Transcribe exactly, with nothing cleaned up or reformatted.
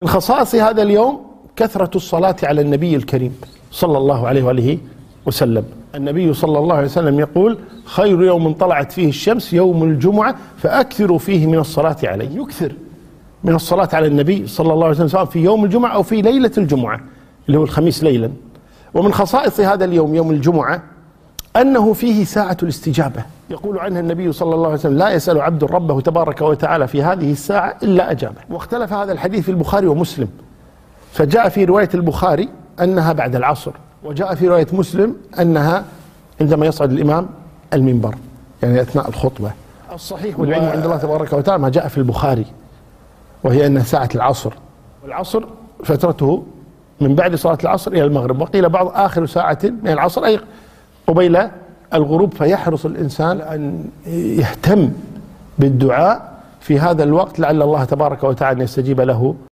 من خصائص هذا اليوم كثرة الصلاة على النبي الكريم صلى الله عليه وآله وسلم. النبي صلى الله عليه وسلم يقول: خير يوم طلعت فيه الشمس يوم الجمعة فأكثروا فيه من الصلاة عليه. يكثر من الصلاة على النبي صلى الله عليه وسلم سواء في يوم الجمعة أو في ليلة الجمعة اللي هو الخميس ليلا. ومن خصائص هذا اليوم يوم الجمعة أنه فيه ساعة الاستجابة، يقول عنها النبي صلى الله عليه وسلم: لا يسأل عبد ربه تبارك وتعالى في هذه الساعة إلا أجابه. واختلف هذا الحديث في البخاري ومسلم، فجاء في رواية البخاري أنها بعد العصر، وجاء في رواية مسلم أنها عندما يصعد الإمام المنبر، يعني أثناء الخطبة. الصحيح والعلم عند الله تبارك وتعالى ما جاء في البخاري، وهي أنها ساعة العصر، والعصر فترته من بعد صلاة العصر إلى المغرب، وقيل بعض آخر ساعة من العصر أي قبيل الغروب. فيحرص الإنسان أن يهتم بالدعاء في هذا الوقت لعل الله تبارك وتعالى يستجيب له.